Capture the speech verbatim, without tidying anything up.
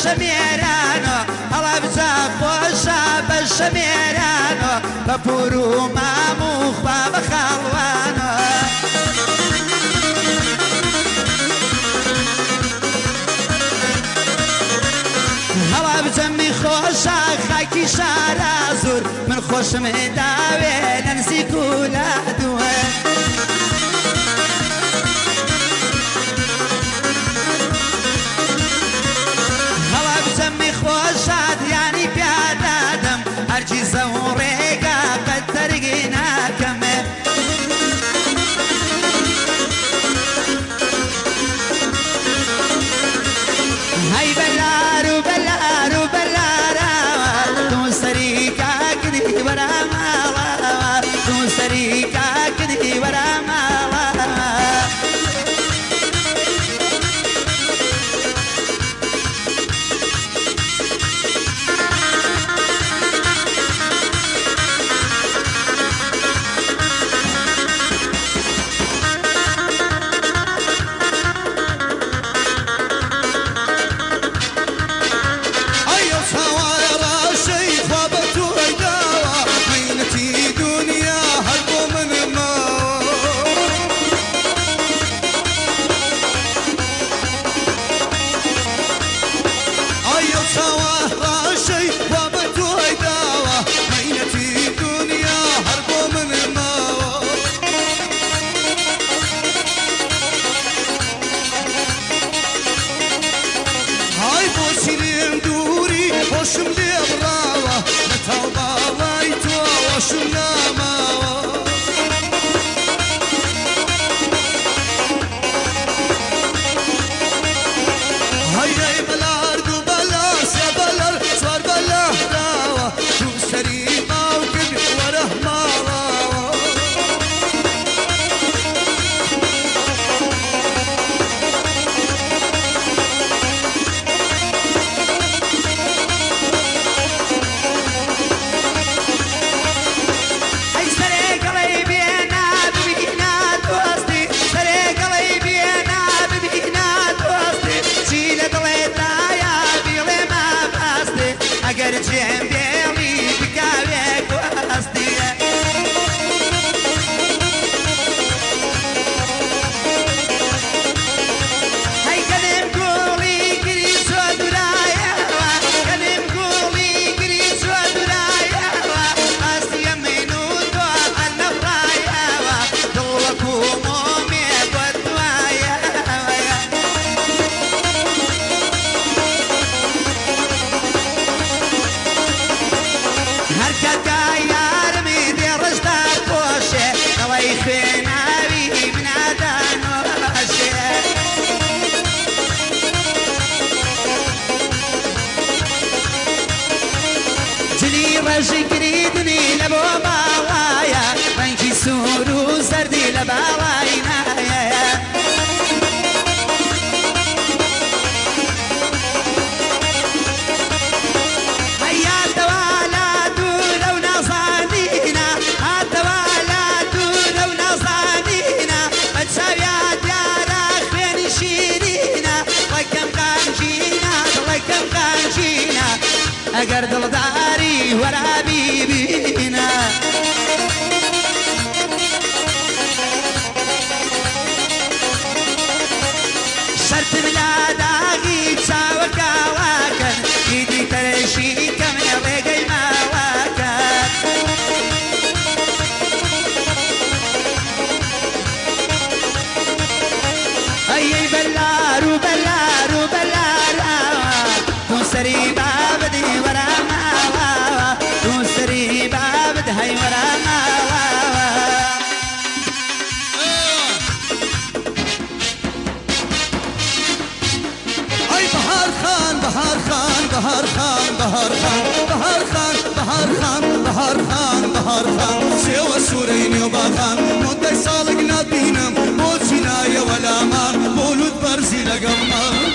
شميرانو هلا بزاف وشاب الشميرانو بابورو مامو خواب خالوانو هلا بزمي خوشا خاكي شارع زور من خوش مداوي ننسي كولا دوان خوشاد يعني بيادم هرجي زوريقا قد ترقينا كمل هاي بلارو بلارو بلارا تو سريكا كدي ورا مالا تو سريكا كدي ورا مالا وشم لي براوة نتوبة لايتو وشم ناماوة هيا بلار دو بلار سيا بلار صار بلار داوة شو سريقا وكبي وره ماواوة اگر جیم بیلی بکاوی کوستیه هی کنیم گولی گری سو درایا کنیم گولی گری سو درایا استیم منو تو النفرایا دلکو مومی بدوایا هركتا يارمي دي رجدا بوشي نواي خناوي من عدان واشي جلي رجي قريدني لبو باوايا رنجي سورو سردي لباواينايا اگر دلداری ورا بیبینا شرط ملاداغی چاوکا واکن ایدی ترشی کم رگی ما واکن ای بلارو بلارو بلارا تو سری بابدی ورا ماوا تو سری بابد هی ورا ماوا ای بهار خان بهار خان بهار خان بهار خان بهار خان بهار خان بهار خان بهار خان سوى سورين وباخان مدة سالق نبينم موت جناية ولا مان مولود برزي لقمار